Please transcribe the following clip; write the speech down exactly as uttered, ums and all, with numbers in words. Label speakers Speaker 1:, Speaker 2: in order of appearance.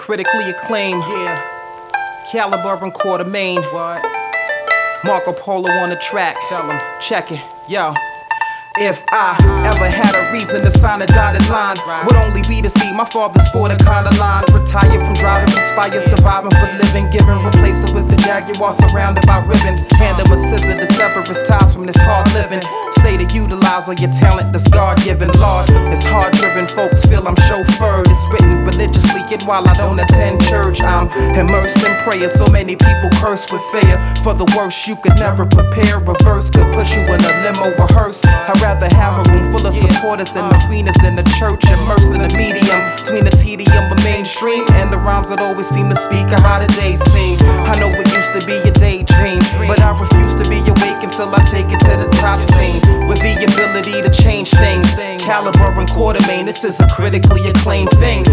Speaker 1: critically acclaimed. Yeah. Caliber and Quartermain. What? Marco Polo on the track. Tell him. Check it. Yo. If I ever had a reason to sign a dotted line, would only be to see my father's for the kind of line. Retired from driving, inspired, surviving for living, giving, replace it with the Jaguar surrounded by ribbons. Hand him a scissor to sever his ties from this hard living. Say to utilize all your talent that's God-given. Lord, it's hard-driven, folks feel I'm chauffeured. It's written religiously, yet while I don't attend church, I'm immersed in prayer. So many people curse with fear. For the worst, you could never prepare. Reverse could put you in a limo rehearse. I'd rather have a room full of supporters in arenas than the church, immersed in the medium between the tedium of mainstream and the rhymes that always seem to speak of how the days seem. I know it used to be a daydream, but I refuse to be awake until I take it to the top scene with the ability to change things. Caliber and Quartermain, this is a critically acclaimed thing.